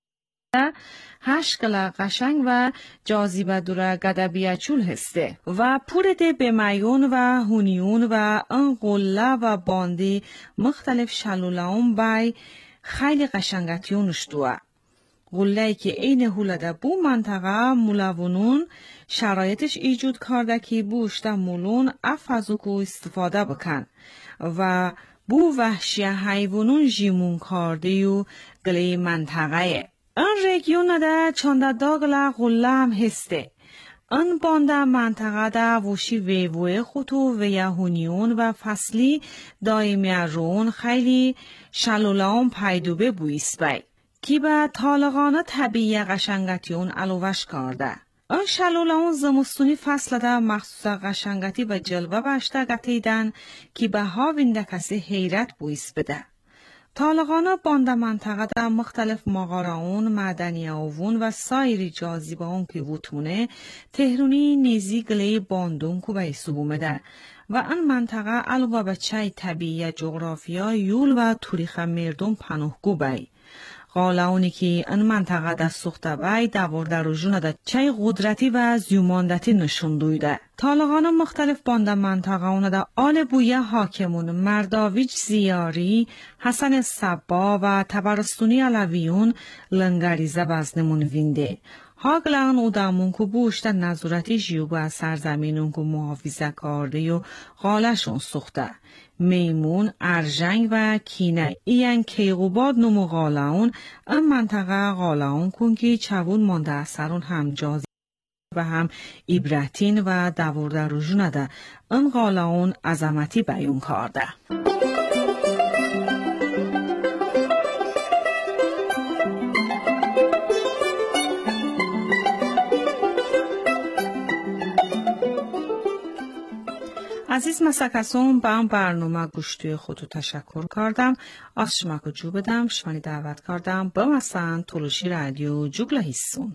8 کلا قشنگ و جاذبه دوره گدبیه چول هسته و پورده به میون و هونیون و ان قله و باندی مختلف شلولهون بای خیلی قشنگتیونش دوه. قله‌ای که این هولده بو منطقه مولوونون شرایطش ایجود کرده که بوشته مولون افزو کو استفاده بکن و بو وحشی حیوانون جیمون کرده و گلی منطقه. این رگیون ده چانده داگل قله هم هسته. این بانده منطقه ده وشی ویوه خطو و یهونیون و فصلی دائمی رون خیلی شلولان پیدوبه بویست بای. کی به طالقانه طبیعی قشنگتیون علوش کرده. این شلولهون زمستونی فصل ده مخصوص قشنگتی و جلوه بشته گتیدن که به ها وینده کسی حیرت بویست بده. Talaqana banda məntəqədə müxtəlif mağaraun, mədəniyyəvun və sairi cazibəun ki vutmune Tehruni nizigli bandun kubay subumədə və ən məntəqə alva və çay təbiiyə coğrafiya yul və turixa merdum panuh kubay. قالاونی که این منطقه در سخته بای دوارده روژونه در چای قدرتی و زیوماندتی نشون دویده. طالقان مختلف بانده منطقه اونه در آل بویه حاکمون مرداویج زیاری، حسن صبا و تبرستونی علویون لنگریزه بزنمون وینده. هاگلان او دامون که بوشت نظورتی جیوب از سرزمینون که محافظه کرده و غالشون سخته. میمون، ارژنگ و کینه این کیقوباد نمو غالاون ام منطقه غالاون کن که چوون مانده اثرون هم جازی و هم ایبرتین و دوارده روژونه ده ام غالاون عظمتی بیون کرده. عزیز مسکسون با برنامه گوشتوی خودو تشکر کردم. از شما که جو بدم شمانی دعوت کردم با مثلا تولوشی رادیو جوگله هیسون.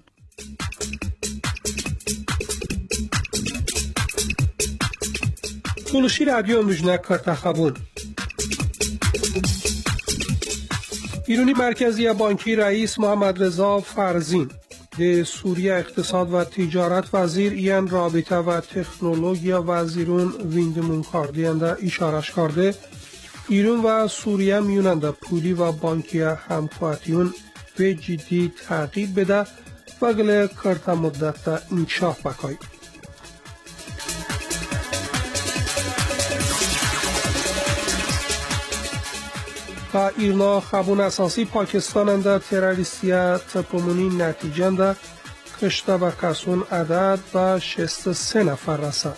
تولوشی رادیو امروژنا کرتخبون ایرانی مرکزی بانکی رئیس محمد رضا فرزین ده سوریه اقتصاد و تجارت وزیر این رابطه و تکنولوژیا وزیرون ویندمون کاردینده اشارش کرده ایران و سوریه میوننده پولی و بانکی همکارتیون به جدی تعقیب بده و گله کرت مدت انکشاف بکای. تا ایرنا خبون اساسی پاکستان در تروریستی تپومونی نتیجه کشته و کسون عدد و 63 نفر رسد.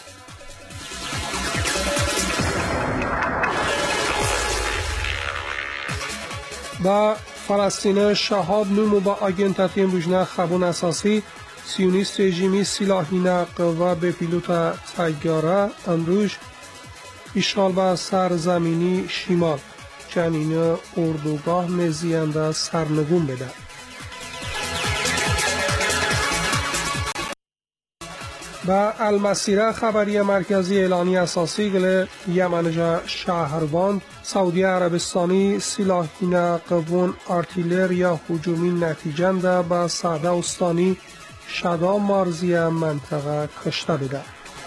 با فلسطین شهاب نومو با آگنتاتی امروژنا خبون اساسی سیونیست رژیمی سلاحی نقل و به پیلوت تیاره امروز اشغال به سرزمینی شمال چنین اردوگاه نزیانده سرنگون بده. با المسیره خبری مرکزی اعلانی اساسی گله یمنجا شهروند سعودی عربستانی سلاحی نقبون آرتیلریا هجومی نتیجنده با سعده استانی شدا مارزی منطقه کشته بده.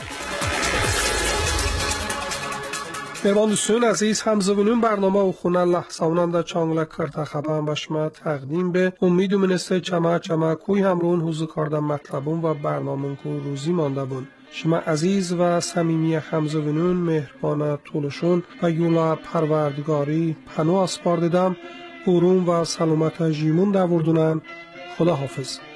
دوستان عزیز همزبونون برنامه و خونه لحظه‌ونان در چانگل کرده خبرم با شما تقدیم به امید و منسته چما کوی همرون حضور کردن مطلبون و برنامه کو روزی مانده بون. شما عزیز و صمیمی همزبونون مهربان طولشون و یولا پروردگاری پناه اسپار دیدم. قرون و سلامت جیمون دوردونن. خدا حافظ.